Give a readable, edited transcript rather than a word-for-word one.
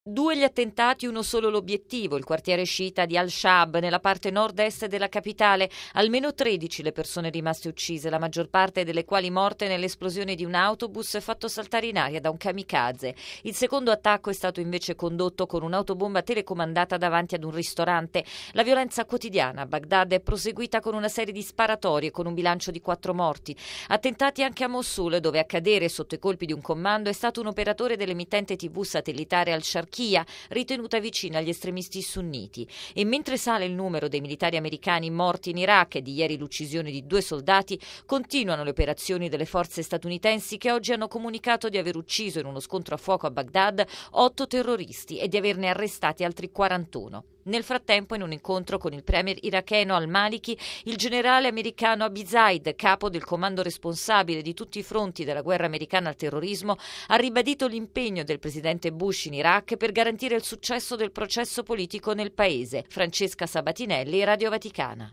2 gli attentati, uno solo l'obiettivo, il quartiere sciita di Al-Shab nella parte nord-est della capitale. Almeno 13 le persone rimaste uccise, la maggior parte delle quali morte nell'esplosione di un autobus fatto saltare in aria da un kamikaze. Il secondo attacco è stato invece condotto con un'autobomba telecomandata davanti ad un ristorante. La violenza quotidiana a Baghdad è proseguita con una serie di sparatorie con un bilancio di 4 morti. Attentati anche a Mosul, dove a cadere sotto i colpi di un comando è stato un operatore dell'emittente TV satellitare Al-Sharqiya, ritenuta vicina agli estremisti sunniti. E mentre sale il numero dei militari americani morti in Iraq e di ieri l'uccisione di 2 soldati, continuano le operazioni delle forze statunitensi che oggi hanno comunicato di aver ucciso in uno scontro a fuoco a Baghdad 8 terroristi e di averne arrestati altri 41. Nel frattempo, in un incontro con il premier iracheno al-Maliki, il generale americano Abi Zaid, capo del comando responsabile di tutti i fronti della guerra americana al terrorismo, ha ribadito l'impegno del presidente Bush in Iraq per garantire il successo del processo politico nel paese. Francesca Sabatinelli, Radio Vaticana.